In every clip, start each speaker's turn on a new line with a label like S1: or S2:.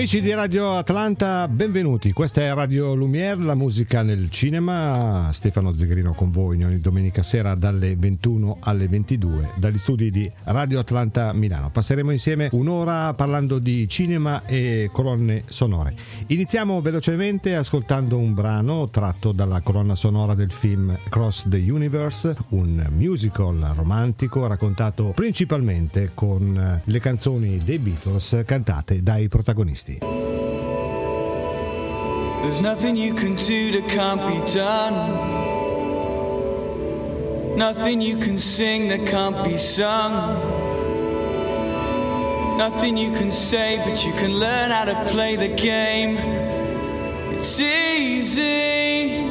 S1: Amici di Radio Atlanta, benvenuti. Questa è Radio Lumière, la musica nel cinema. Stefano Zegrino con voi ogni domenica sera dalle 21 alle 22 dagli studi di Radio Atlanta Milano. Passeremo insieme un'ora parlando di cinema e colonne sonore. Iniziamo velocemente ascoltando un brano tratto dalla colonna sonora del film Across the Universe, un musical romantico raccontato principalmente con le canzoni dei Beatles cantate dai protagonisti.
S2: There's nothing you can do that can't be done. Nothing you can sing that can't be sung. Nothing you can say, but you can learn how to play the game. It's easy.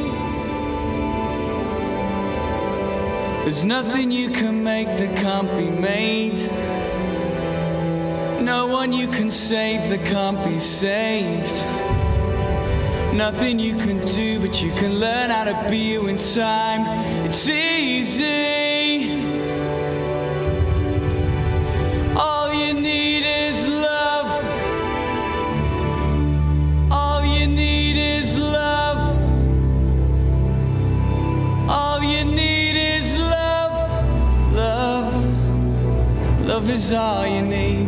S2: There's nothing you can make that can't be made. No one you can save that can't be saved. Nothing you can do, but you can learn how to be you in time. It's easy. All you need is love. All you need is love. All you need is love. Love. Love is all you need.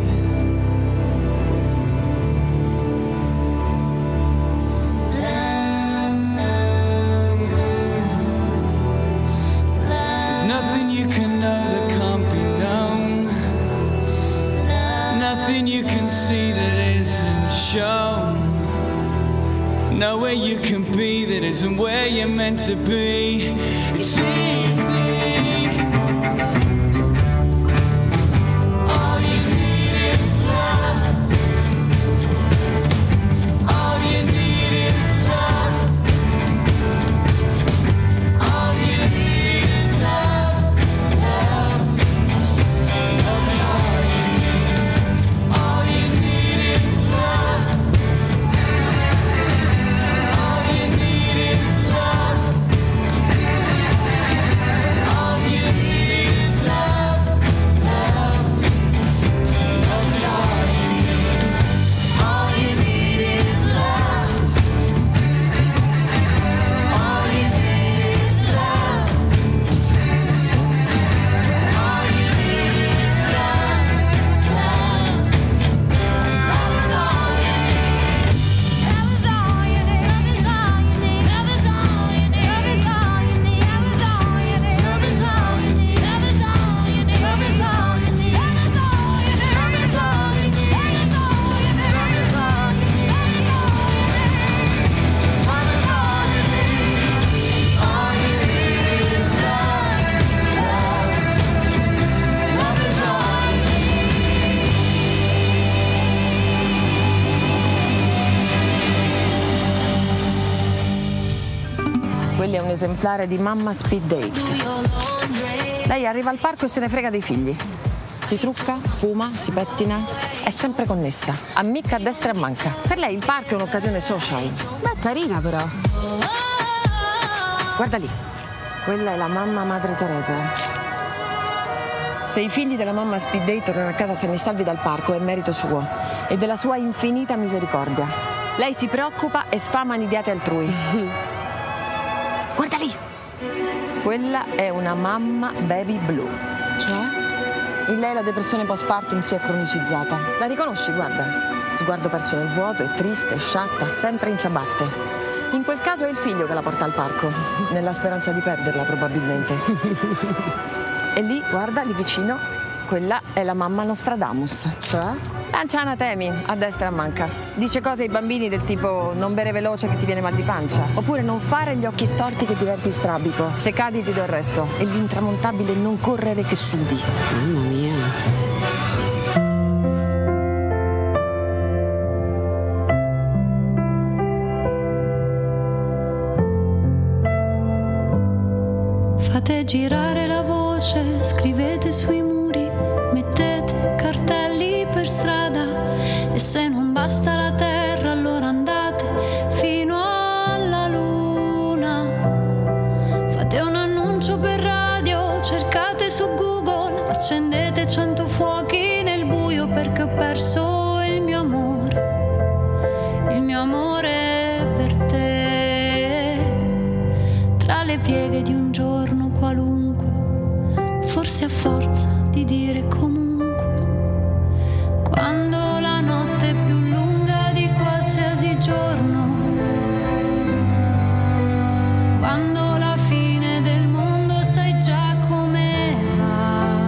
S2: Nothing you can know that can't be known. Nothing you can see that isn't shown. Nowhere you can be that isn't where you're meant to be. It's easy. All you need is love. All you need is love. All you need is love.
S3: Quelli è un esemplare di Mamma Speed Date. Lei arriva al parco e se ne frega dei figli. Si trucca, fuma, si pettina, è sempre connessa. Ammicca a destra e a manca. Per lei il parco è un'occasione social.
S4: Beh, carina però.
S3: Guarda lì, quella è la mamma Madre Teresa. Se i figli della mamma Speed Date tornano a casa sani e salvi dal parco è merito suo e della sua infinita misericordia. Lei si preoccupa e sfama nidiate altrui. Guarda lì! Quella è una mamma baby blue.
S4: Cioè?
S3: In lei la depressione postpartum si è cronicizzata. La riconosci, guarda. Sguardo perso nel vuoto, è triste, è sciatta, sempre in ciabatte. In quel caso è il figlio che la porta al parco, nella speranza di perderla probabilmente. E lì, guarda, lì vicino, quella è la mamma Nostradamus.
S4: Cioè?
S3: L'anziana Temi, a destra e a manca. Dice cose ai bambini del tipo non bere veloce che ti viene mal di pancia. Oppure non fare gli occhi storti che diventi strabico. Se cadi ti do il resto. E l'intramontabile non correre che sudi.
S4: Mamma mia.
S5: Fate girare la voce, scrivete sui muri, mettete cartelli per strada e se non basta la terra allora andate fino alla luna. Fate un annuncio per radio, cercate su Google, accendete 100 fuochi nel buio perché ho perso il mio amore. mio amore per te. Tra le pieghe di un giorno qualunque, forse a forza di dire comunque, quando la notte è più lunga di qualsiasi giorno, quando la fine del mondo sai già come va,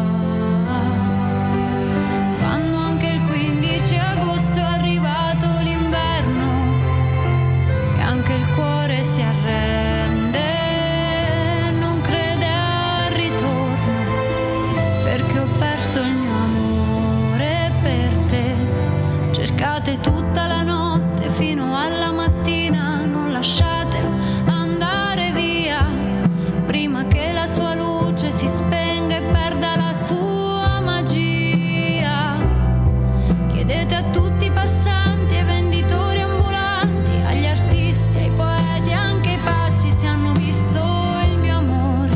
S5: quando anche il 15 agosto è arrivato l'inverno e anche il cuore si arrende, non crede al ritorno, perché ho perso il mio amore per te. Cercate tutta la notte fino alla mattina, non lasciatelo andare via prima che la sua luce si spenga e perda la sua magia. Chiedete a tutti i passanti, ai venditori ambulanti, agli artisti, ai poeti, anche ai pazzi, se hanno visto il mio amore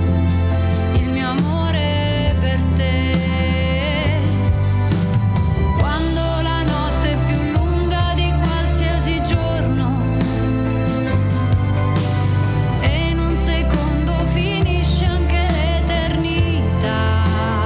S5: per te. Quando la notte è più lunga di qualsiasi giorno e in un secondo finisce anche l'eternità,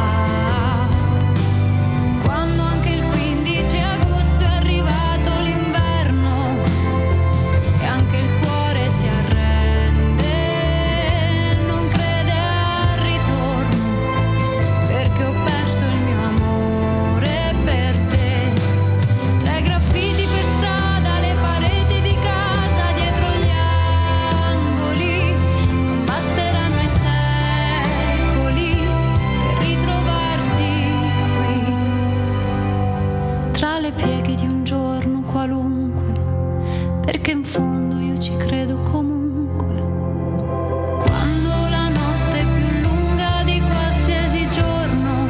S5: quando anche il 15 agosto è arrivato l'inverno e anche il cuore si arrende, non crede al ritorno, perché ho perso il mio amore per te. Tra i graffiti per strada, le pareti di casa, dietro gli angoli, non basteranno i secoli per ritrovarti qui. Tra le pieghe di un giorno qualunque, perché in fondo io ci credo comunque. Quando la notte è più lunga di qualsiasi giorno,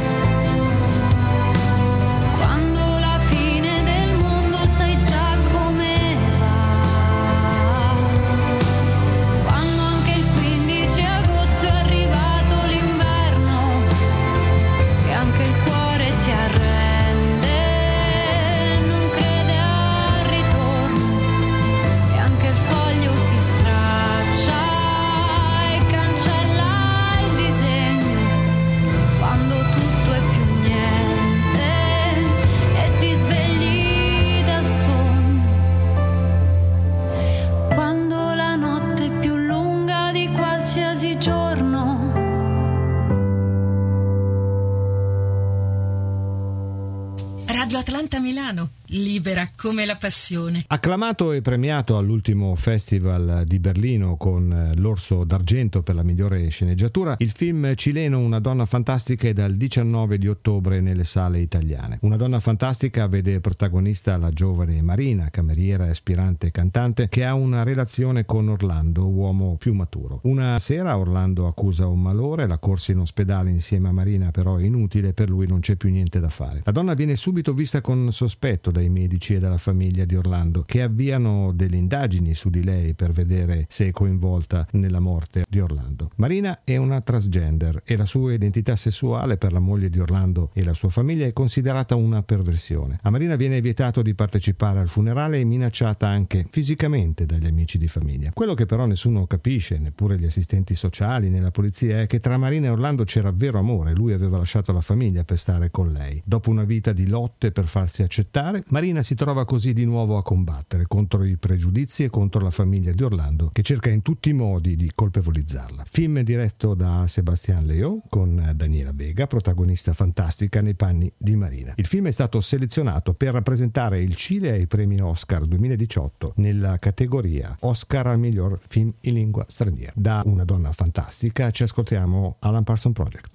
S5: quando la fine del mondo sai già come va, quando anche il 15 agosto è arrivato l'inverno e anche il cuore si arrende, non crede al ritorno e anche il foglio si straccia e cancella il disegno, quando tutto è più niente e ti svegli dal sonno, quando la notte è più lunga di qualsiasi giorno.
S6: Radio Atlanta Milano, libera come la passione.
S1: Acclamato e premiato all'ultimo Festival di Berlino con l'Orso d'Argento per la migliore sceneggiatura, il film cileno Una donna fantastica è dal 19 di ottobre nelle sale italiane. Una donna fantastica vede protagonista la giovane Marina, cameriera e aspirante cantante, che ha una relazione con Orlando, uomo più maturo. Una sera Orlando accusa un malore, la corsa in ospedale insieme a Marina però è inutile, per lui non c'è più niente da fare. La donna viene subito vista con sospetto dai medici e dalla famiglia di Orlando, che avviano delle indagini su di lei per vedere se è coinvolta nella morte di Orlando. Marina è una transgender e la sua identità sessuale per la moglie di Orlando e la sua famiglia è considerata una perversione. A Marina viene vietato di partecipare al funerale e minacciata anche fisicamente dagli amici di famiglia. Quello che però nessuno capisce, neppure gli assistenti sociali né la polizia, è che tra Marina e Orlando c'era vero amore. Lui aveva lasciato la famiglia per stare con lei. Dopo una vita di lotte per farsi accettare, Marina si trova così di nuovo a combattere contro i pregiudizi e contro la famiglia di Orlando, che cerca in tutti i modi di colpevolizzarla. Film diretto da Sebastián Leo con Daniela Vega, protagonista fantastica nei panni di Marina. Il film è stato selezionato per rappresentare il Cile ai premi Oscar 2018 nella categoria Oscar al miglior film in lingua straniera. Da Una donna fantastica ci ascoltiamo Alan Parsons Project.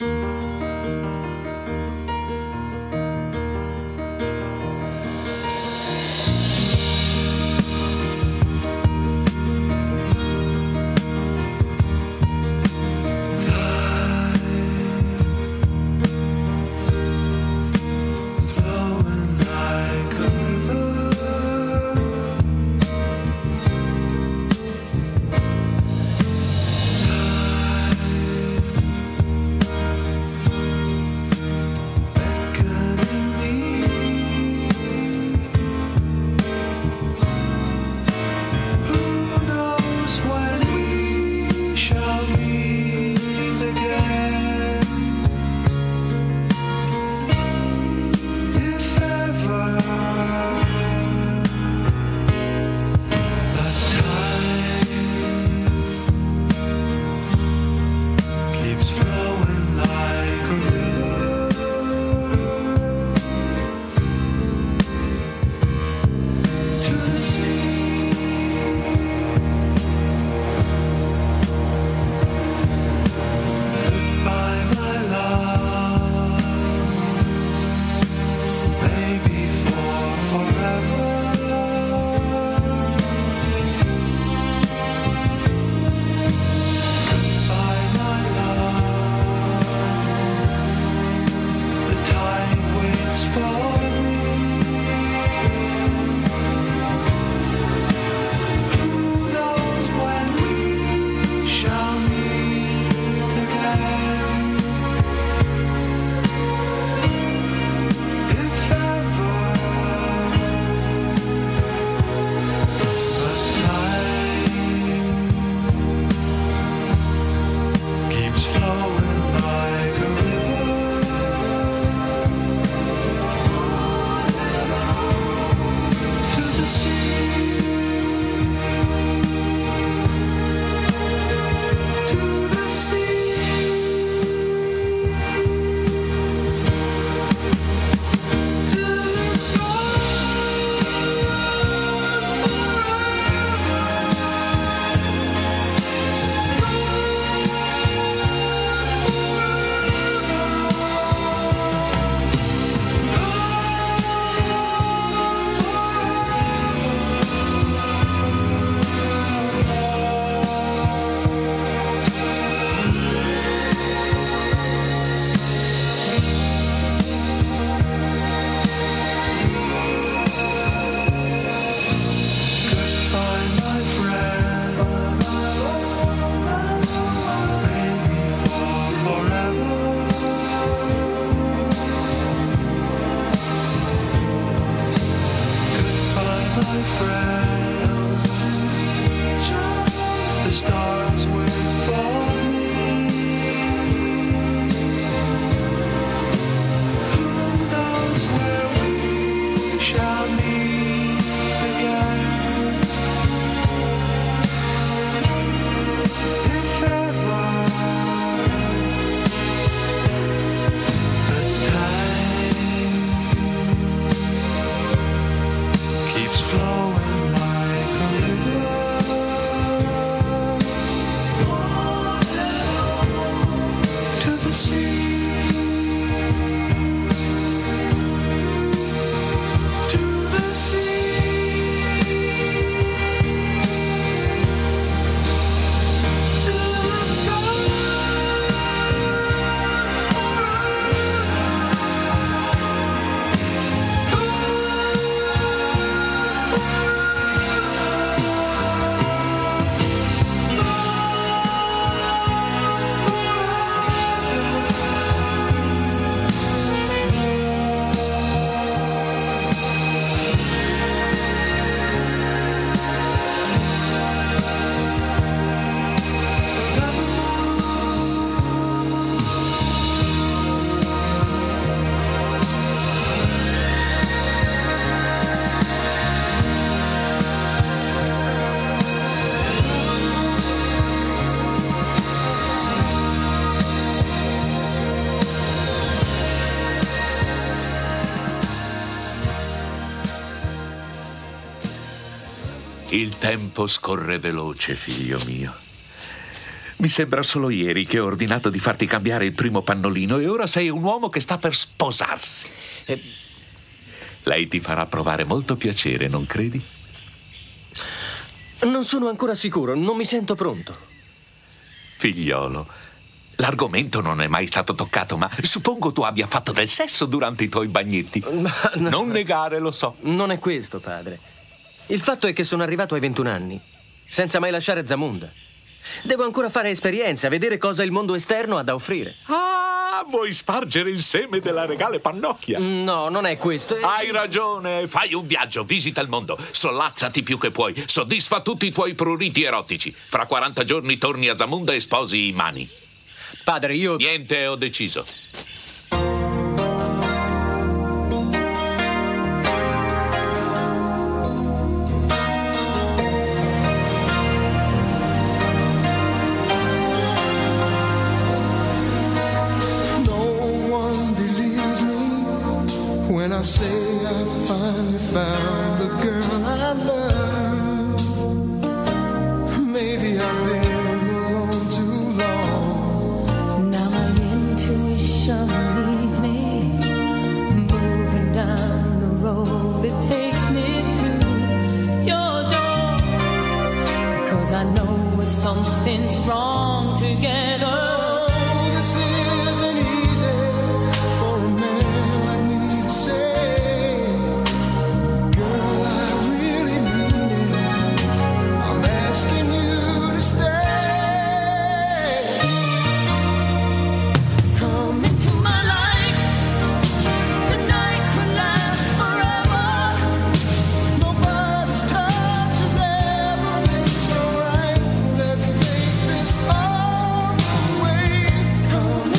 S2: my friends, the stars wait for me. Who knows where we shall meet again, if ever. The time keeps flowing like a river to the sea, to the sea, to the sky.
S7: Il tempo scorre veloce, figlio mio. Mi sembra solo ieri che ho ordinato di farti cambiare il primo pannolino e ora sei un uomo che sta per sposarsi. Lei ti farà provare molto piacere, non credi?
S8: Non sono ancora sicuro, non mi sento pronto.
S7: Figliolo, l'argomento non è mai stato toccato, ma suppongo tu abbia fatto del sesso durante i tuoi bagnetti.
S8: No.
S7: Non negare, lo so.
S8: Non è questo, padre. Il fatto è che sono arrivato ai 21 anni, senza mai lasciare Zamunda. Devo ancora fare esperienza, vedere cosa il mondo esterno ha da offrire.
S7: Ah, vuoi spargere il seme della regale pannocchia?
S8: No, non è questo.
S7: Hai ragione, fai un viaggio, visita il mondo, sollazzati più che puoi, soddisfa tutti i tuoi pruriti erotici. Fra 40 giorni torni a Zamunda e sposi i Mani.
S8: Padre, io...
S7: Niente, ho deciso.
S2: When I say I finally found the girl I love, maybe I've been alone too long.
S5: Now my intuition leads me, moving down the road that takes me to your door. 'Cause I know we're something strong together.
S2: Oh, this isn't easy for a man like me to say. Girl, I really mean it. I'm asking you to stay.
S5: Come into my life, tonight could last forever.
S2: Nobody's touch has ever been so right. Let's take this all the way. Come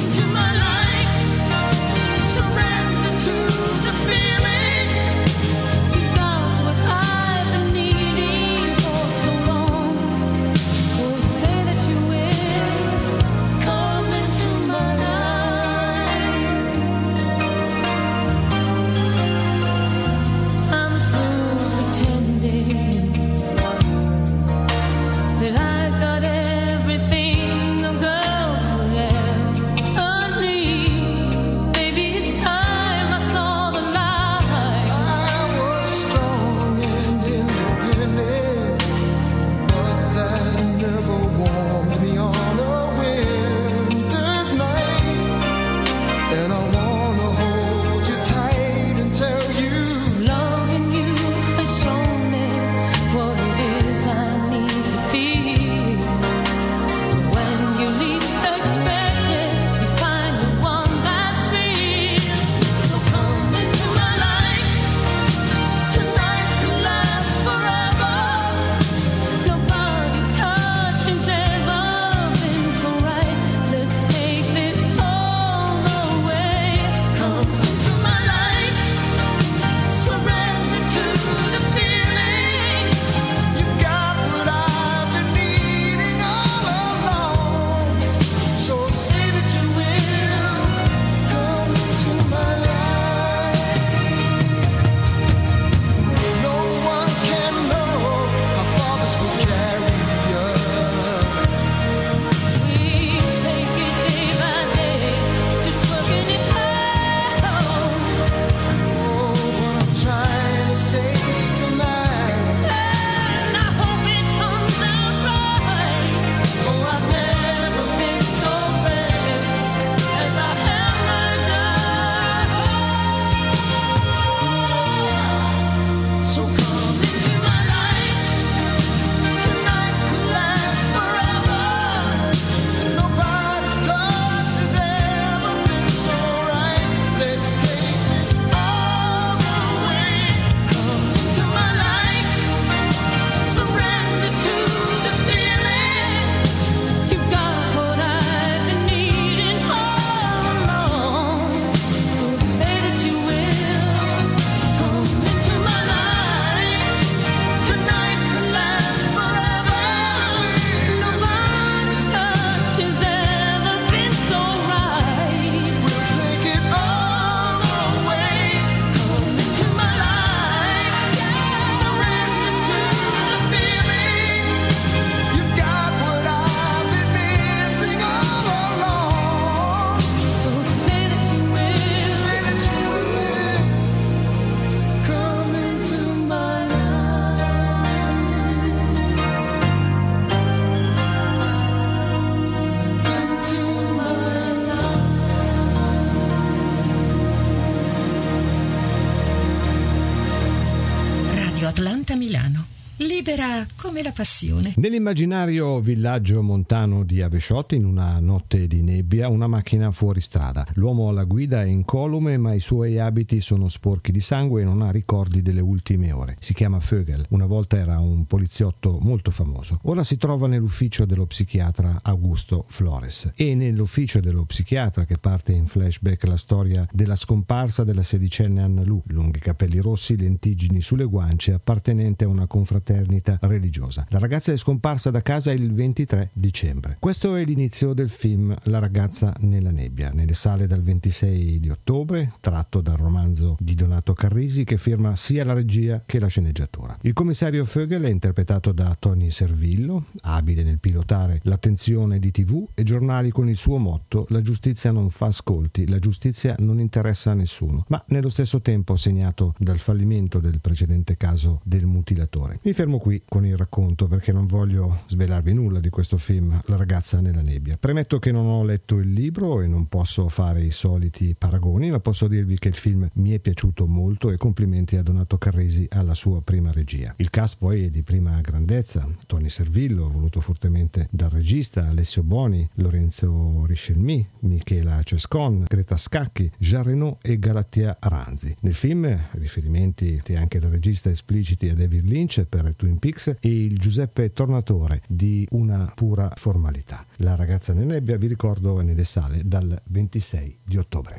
S6: Radio Atlanta Milano. Libera come la passione.
S1: Nell'immaginario villaggio montano di Avesciot, in una notte di nebbia, una macchina fuori strada. L'uomo alla guida è incolume, ma i suoi abiti sono sporchi di sangue e non ha ricordi delle ultime ore. Si chiama Vögel. Una volta era un poliziotto molto famoso. Ora si trova nell'ufficio dello psichiatra Augusto Flores. E nell'ufficio dello psichiatra, che parte in flashback la storia della scomparsa della sedicenne Anna Lu, lunghi capelli rossi, lentiggini sulle guance, appartenente a una confraternita religiosa. La ragazza è scomparsa da casa il 23 dicembre. Questo è l'inizio del film La ragazza nella nebbia, nelle sale dal 26 di ottobre, tratto dal romanzo di Donato Carrisi, che firma sia la regia che la sceneggiatura. Il commissario Vögel è interpretato da Tony Servillo, abile nel pilotare l'attenzione di TV e giornali con il suo motto: la giustizia non fa ascolti, la giustizia non interessa a nessuno, ma nello stesso tempo segnato dal fallimento del precedente caso del mutilatore. Mi fermo qui con il racconto perché non voglio svelarvi nulla di questo film La ragazza nella nebbia. Premetto che non ho letto il libro e non posso fare i soliti paragoni, ma posso dirvi che il film mi è piaciuto molto e complimenti a Donato Carrisi alla sua prima regia. Il cast poi è di prima grandezza: Tony Servillo, voluto fortemente dal regista, Alessio Boni, Lorenzo Riscelmi, Michela Cescon, Greta Scacchi, Jean Reno e Galattia Ranzi. Nel film riferimenti anche dal regista espliciti a David Lynch per Twin Peaks e il Giuseppe Tornatore di Una pura formalità. La ragazza nella nebbia, vi ricordo, è nelle sale dal 26 di ottobre.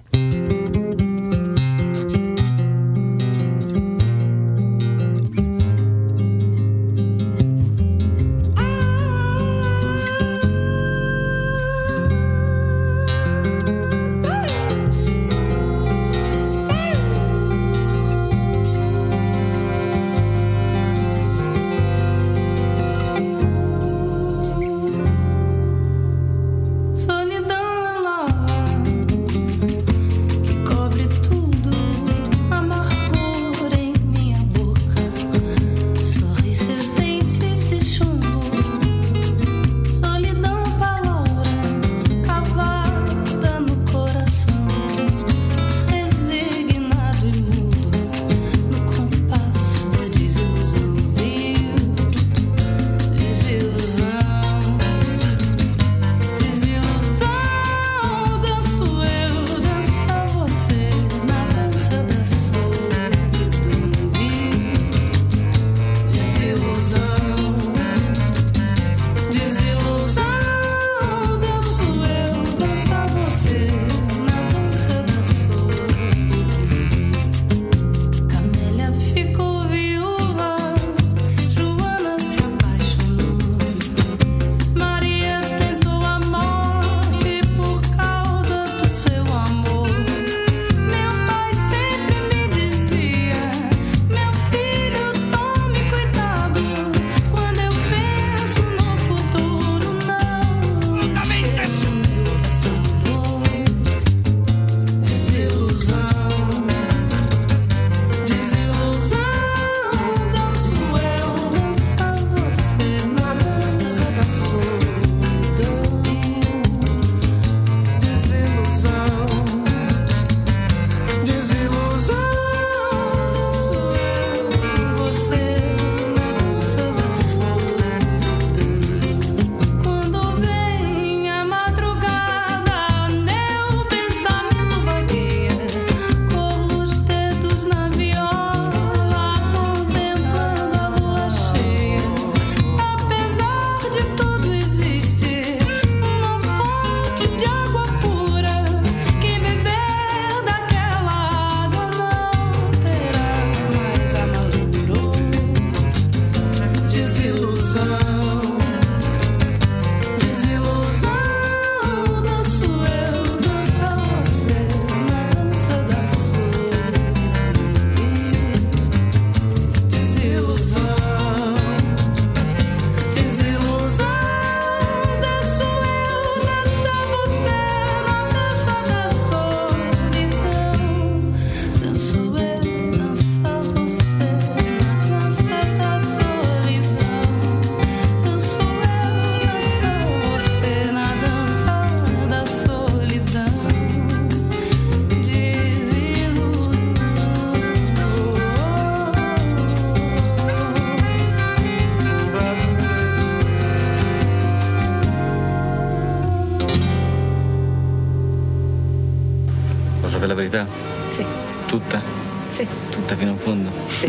S5: Solidão, que
S9: verità?
S4: Sì.
S9: Tutta?
S4: Sì.
S9: Tutta fino in fondo?
S4: Sì.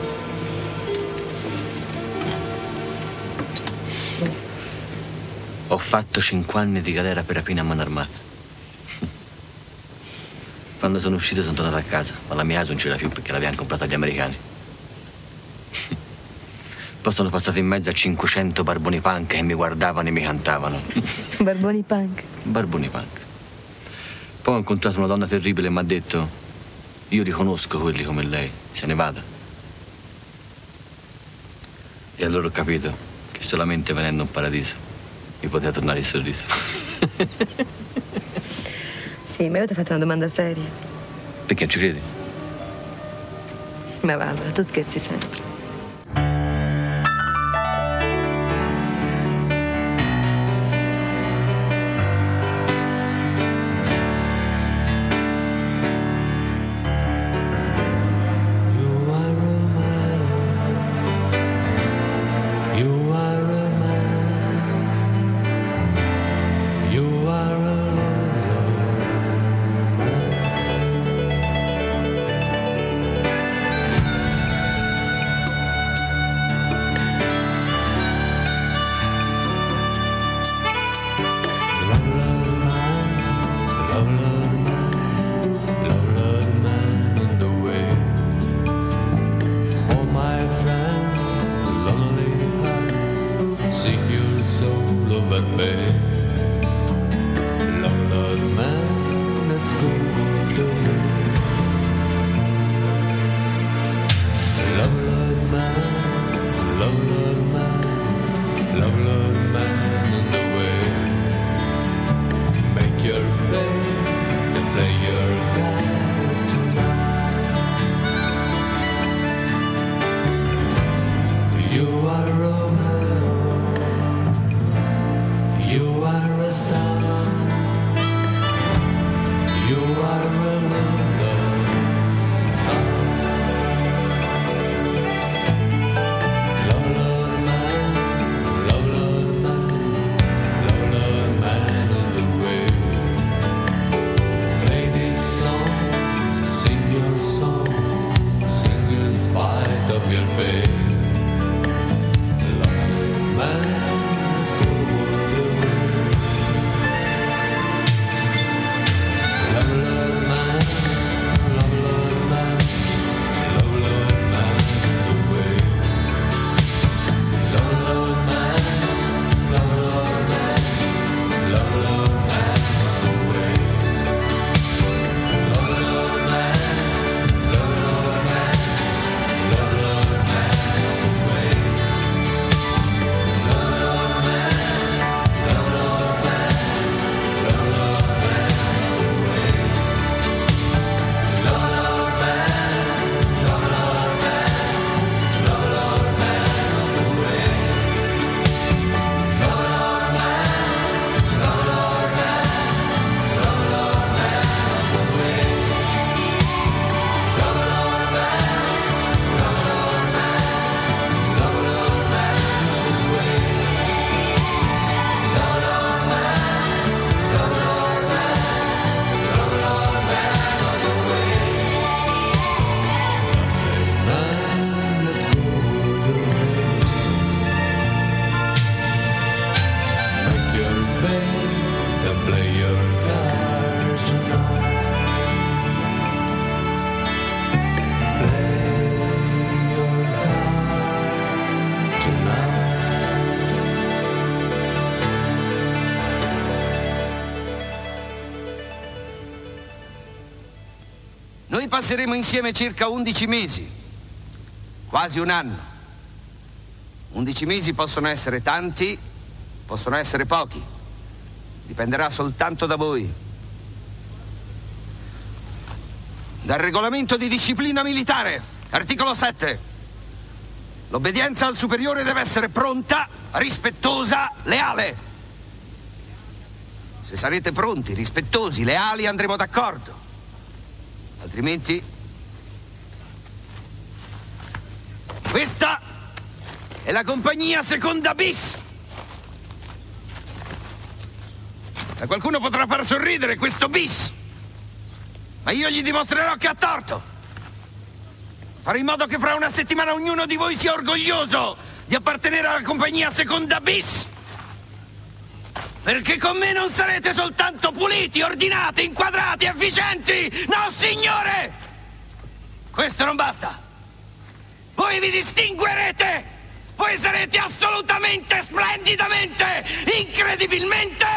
S9: Ho fatto 5 anni di galera per rapina a mano armata. Quando sono uscito sono tornato a casa, ma la mia casa non c'era più perché l'avevano comprata gli americani. Poi sono passato in mezzo a 500 barboni punk che mi guardavano e mi cantavano.
S4: Barboni punk.
S9: Barboni punk. Poi ho incontrato una donna terribile e mi ha detto: io riconosco quelli come lei, se ne vada. E allora ho capito che solamente venendo in paradiso mi poteva tornare il sorriso.
S4: Sì, ma io ti ho fatto una domanda seria.
S9: Perché non ci credi?
S4: Ma va, tu scherzi sempre.
S10: Noi passeremo insieme circa 11 mesi, quasi un anno. 11 mesi possono essere tanti, possono essere pochi. Dipenderà soltanto da voi. Dal regolamento di disciplina militare, articolo 7. L'obbedienza al superiore deve essere pronta, rispettosa, leale. Se sarete pronti, rispettosi, leali, andremo d'accordo. Altrimenti, questa è la compagnia seconda bis. A qualcuno potrà far sorridere questo bis. Ma io gli dimostrerò che ha torto. Farò in modo che fra una settimana ognuno di voi sia orgoglioso di appartenere alla compagnia Seconda Bis. Perché con me non sarete soltanto puliti, ordinati, inquadrati, efficienti! No, signore! Questo non basta. Voi vi distinguerete! Voi sarete assolutamente, splendidamente, incredibilmente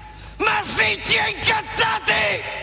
S10: massicci e incazzati!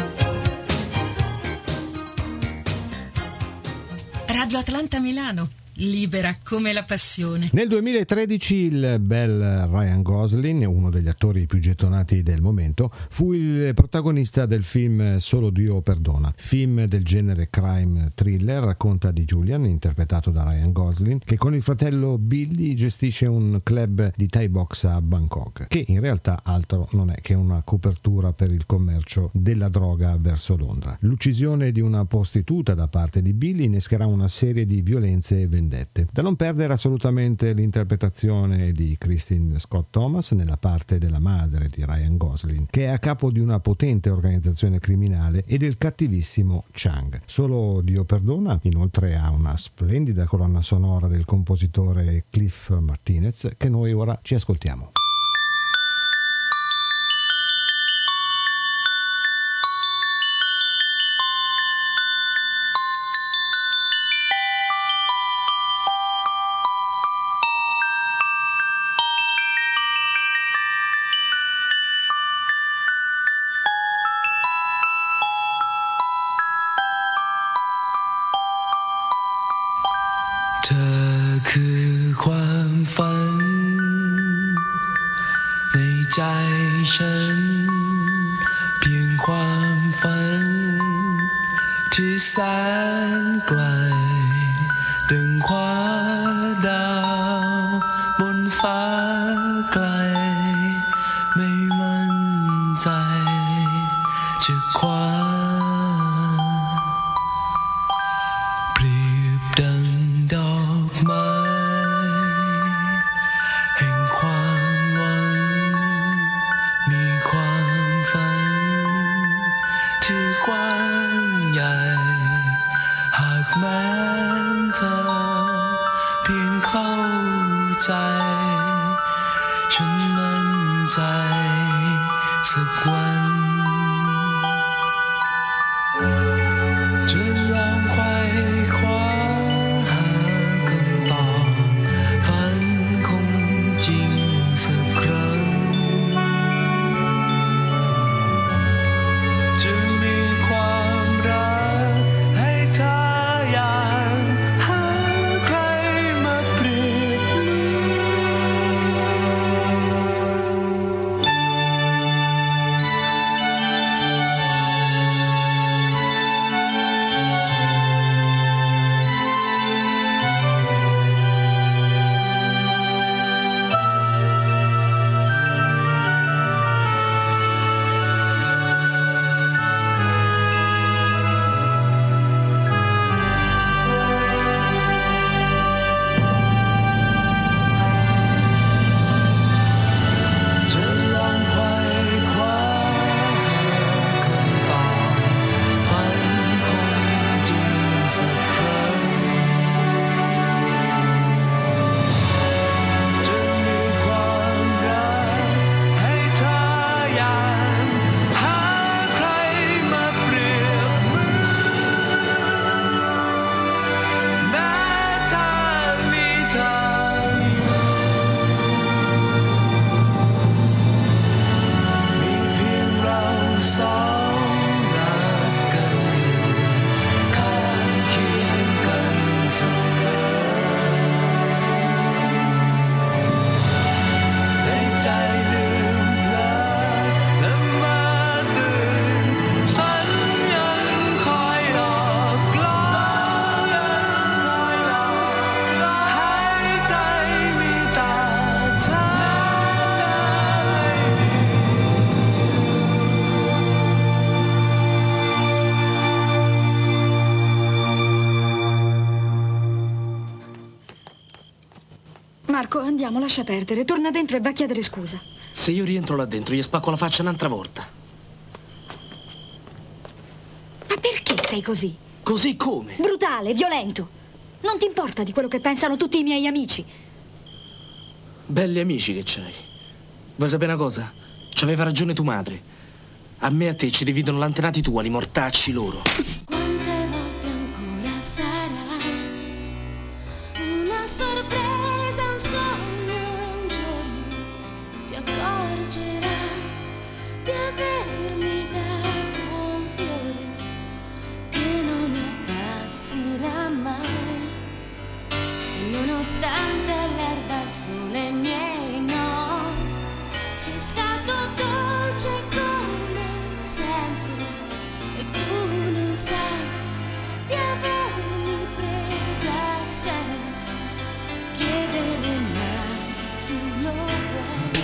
S6: Radio Atlanta Milano, libera come la passione.
S1: Nel 2013 il bel Ryan Gosling, uno degli attori più gettonati del momento, fu il protagonista del film Solo Dio perdona, film del genere crime thriller. Racconta di Julian, interpretato da Ryan Gosling, che con il fratello Billy gestisce un club di Thai box a Bangkok, che in realtà altro non è che una copertura per il commercio della droga verso Londra. L'uccisione di una prostituta da parte di Billy innescherà una serie di violenze e vendette. Da non perdere assolutamente l'interpretazione di Kristin Scott Thomas nella parte della madre di Ryan Gosling, che è a capo di una potente organizzazione criminale, e del cattivissimo Chang. Solo Dio perdona inoltre ha una splendida colonna sonora del compositore Cliff Martinez, che noi ora ci ascoltiamo.
S11: Marco, andiamo, lascia perdere. Torna dentro e va a chiedere scusa.
S12: Se io rientro là dentro, gli spacco la faccia un'altra volta.
S11: Ma perché sei così?
S12: Così come?
S11: Brutale, violento. Non ti importa di quello che pensano tutti i miei amici.
S12: Belli amici che c'hai. Vuoi sapere una cosa? C'aveva ragione tua madre. A me e a te ci dividono l'antenati tuoi, li mortacci loro.
S5: Quante volte ancora sarà una sorpresa, un sogno, e un giorno ti accorgerai di avermi dato un fiore che non abbasserà mai. distante l'erba, il sole miei no. Sei stato dolce come sempre e tu non sai di avermi presa senza chiedere mai, tu lo vuoi.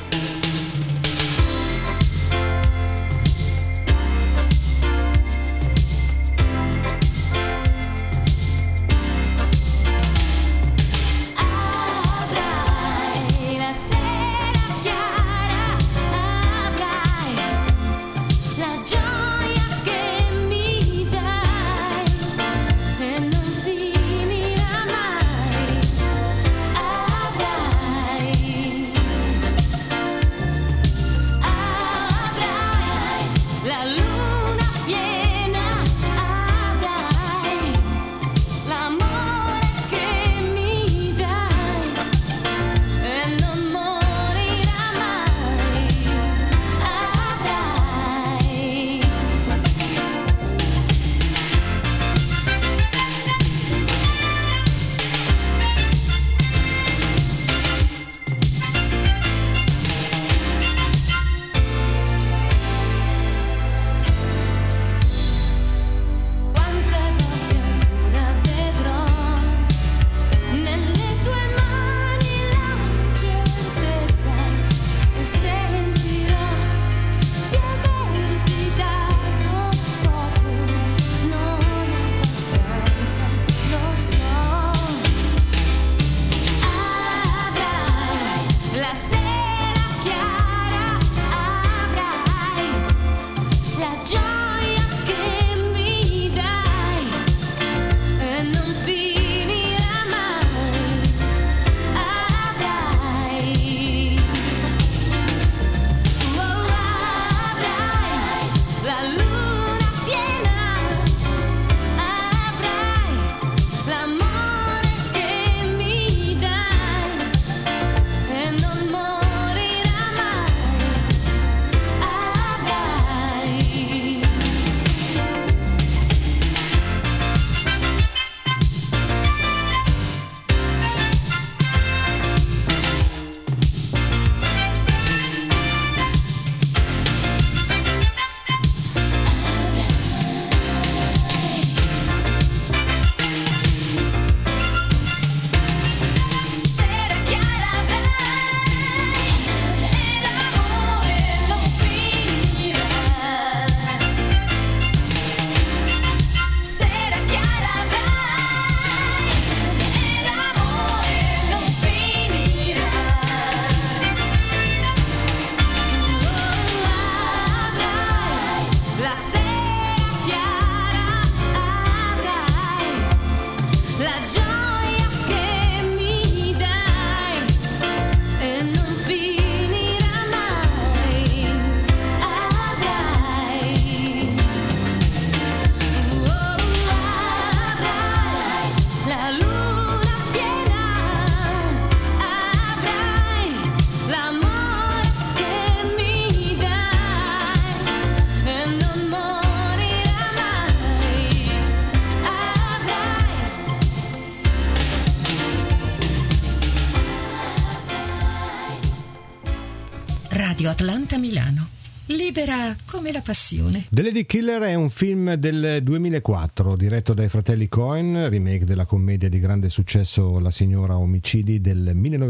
S6: Radio Atlanta Milano. Libera come la passione.
S1: The Lady Killer è un film del 2004 diretto dai fratelli Coen, remake della commedia di grande successo La signora omicidi del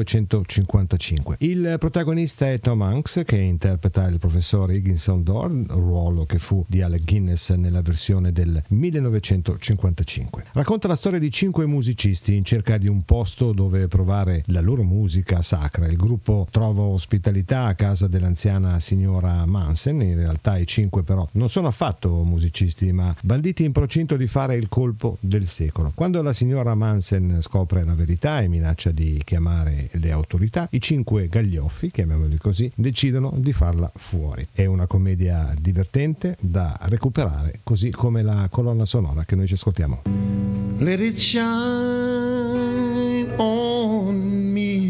S1: 1955. Il protagonista è Tom Hanks, che interpreta il professor Higginson Dorn, ruolo che fu di Alec Guinness nella versione del 1955. Racconta la storia di 5 musicisti in cerca di un posto dove provare la loro musica sacra. Il gruppo trova ospitalità a casa dell'anziana signora Manson. In realtà i 5 però non sono affatto musicisti, ma banditi in procinto di fare il colpo del secolo. Quando la signora Manson scopre la verità e minaccia di chiamare le autorità, i 5 gaglioffi, chiamiamoli così, decidono di farla fuori. È una commedia divertente da recuperare, così come la colonna sonora che noi ci ascoltiamo.
S13: Let it shine on me.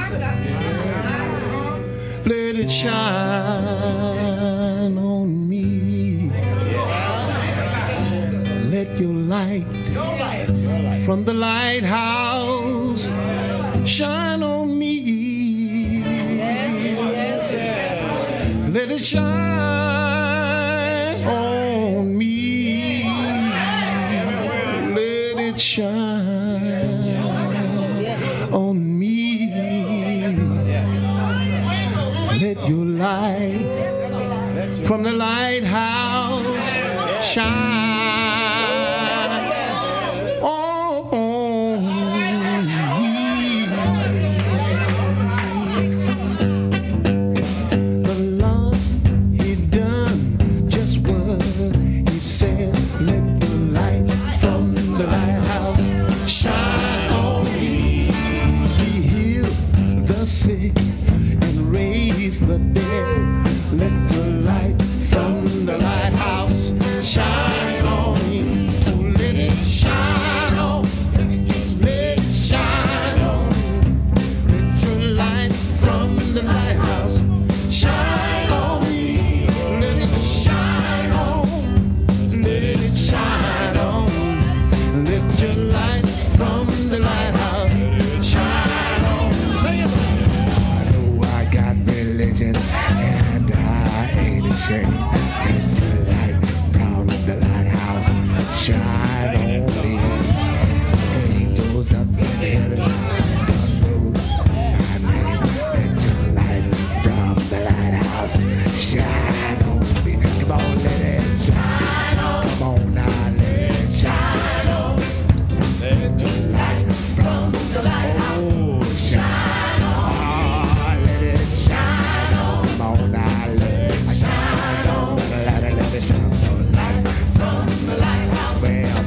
S13: Let it shine on me. let your light from the lighthouse shine on me. Let it shine on me. Let it shine on me. Let your light from the lighthouse shine on me. The Lord, He done just what He said. Let the light from the lighthouse shine on me. He healed the sick and raised the dead. Let the light from the lighthouse shine on me. Oh, let it shine on. Let it shine on. Let your light from the lighthouse shine on me. Let it shine on. Let it shine on. Let your light from the lighthouse shine on. Say it.
S14: I know I got religion and I ain't ashamed. Let your light from the lighthouse shine on me. Angels up in heaven don't know my name. Let your light from the lighthouse shine on me. Come on, let it shine on. Come on now, let it shine on. Let your light from the lighthouse shine on. Let it shine on. Come on now, let it shine on. Let it shine on. Light from the lighthouse. Well,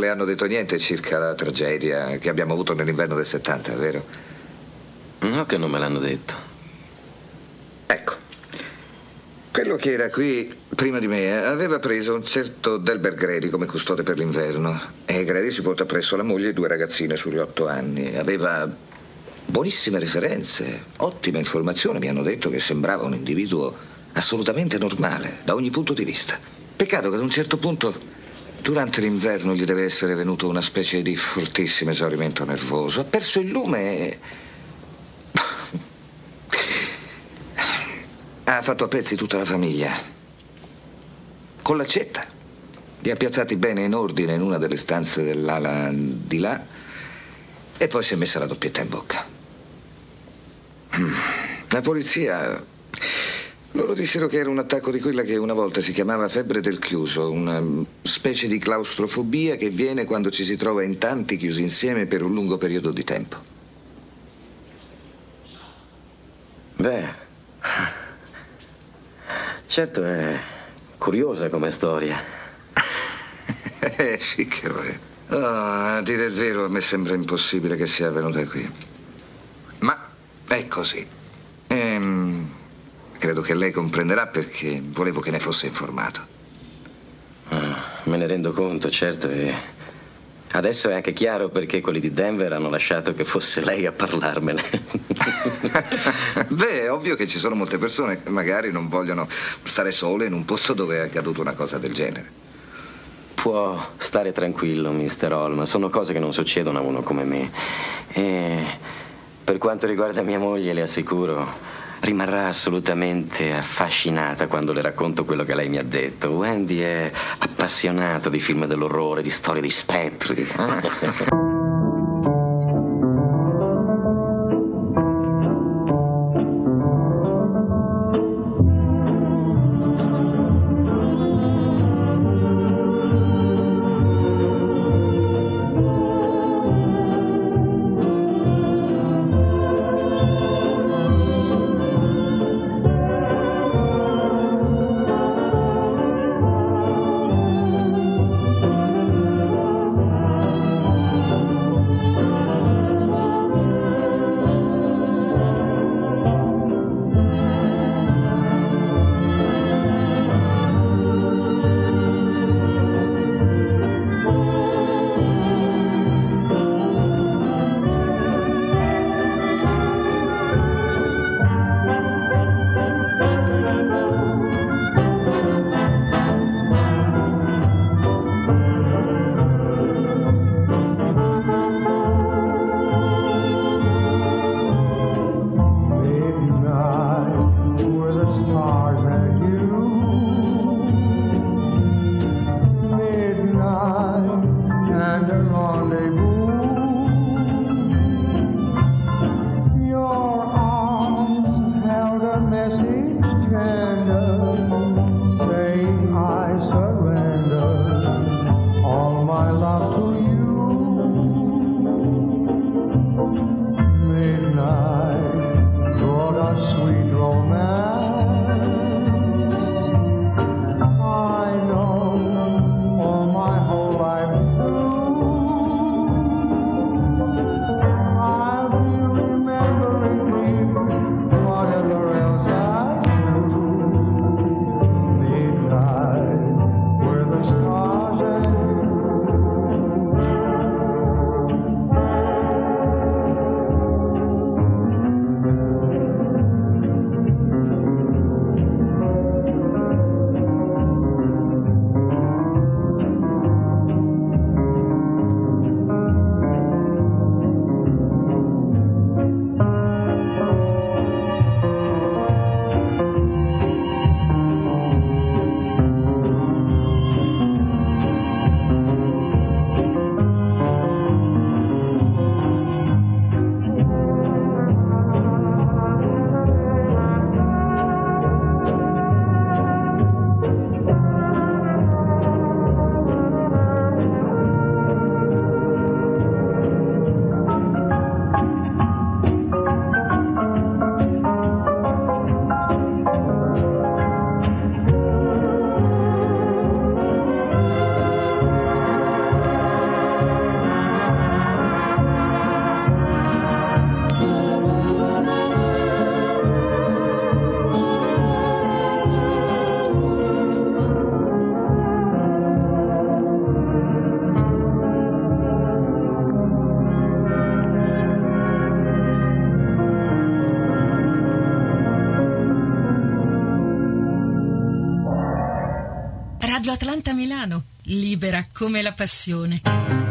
S15: le hanno detto niente circa la tragedia che abbiamo avuto nell'inverno del 70, vero?
S8: No, che non me l'hanno detto.
S15: Ecco, quello che era qui prima di me aveva preso un certo Delbert Grady come custode per l'inverno, e Grady si porta presso la moglie e 2 ragazzine sugli 8 anni. Aveva buonissime referenze, ottime informazioni. Mi hanno detto che sembrava un individuo assolutamente normale da ogni punto di vista. Peccato che ad un certo punto, durante l'inverno, gli deve essere venuto una specie di fortissimo esaurimento nervoso. Ha perso il lume e ha fatto a pezzi tutta la famiglia. Con l'accetta. Li ha piazzati bene in ordine in una delle stanze dell'ala di là e poi si è messa la doppietta in bocca. La polizia... Loro dissero che era un attacco di quella che una volta si chiamava febbre del chiuso, una specie di claustrofobia che viene quando ci si trova in tanti chiusi insieme per un lungo periodo di tempo.
S8: Beh, certo è curiosa come storia.
S15: Sì che lo è. A dire il vero, a me sembra impossibile che sia avvenuta qui. Ma è così. Credo che lei comprenderà perché volevo che ne fosse informato.
S8: Me ne rendo conto, certo, e adesso è anche chiaro perché quelli di Denver hanno lasciato che fosse lei a parlarmene.
S15: Beh, è ovvio che ci sono molte persone che magari non vogliono stare sole in un posto dove è accaduta una cosa del genere.
S8: Può stare tranquillo, Mr. Holm, sono cose che non succedono a uno come me. E per quanto riguarda mia moglie, le assicuro, rimarrà assolutamente affascinata quando le racconto quello che lei mi ha detto. Wendy è appassionata di film dell'orrore, di storie di spettri.
S6: Radio Atlanta Milano, libera come la passione.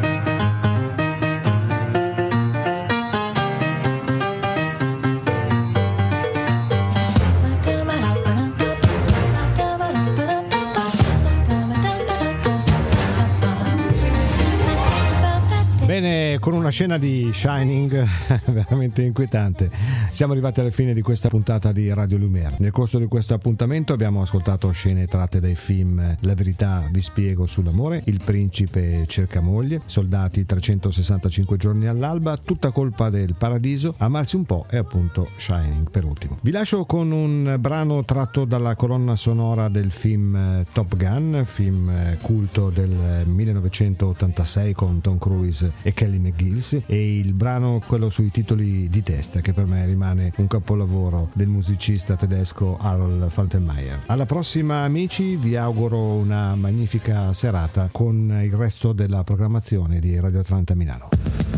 S1: Bene, con una scena di Shining veramente inquietante siamo arrivati alla fine di questa puntata di Radio Lumière. Nel corso di questo appuntamento abbiamo ascoltato scene tratte dai film La verità vi spiego sull'amore, Il principe cerca moglie, Soldati 365 giorni all'alba, Tutta colpa del paradiso, Amarsi un po' e appunto Shining per ultimo. Vi lascio con un brano tratto dalla colonna sonora del film Top Gun, film culto del 1986 con Tom Cruise e Kelly McGillis, e il brano quello sui titoli di testa, che per me rimane un capolavoro del musicista tedesco Harold Faltermeyer. Alla prossima amici, vi auguro una magnifica serata con il resto della programmazione di Radio Atlanta Milano.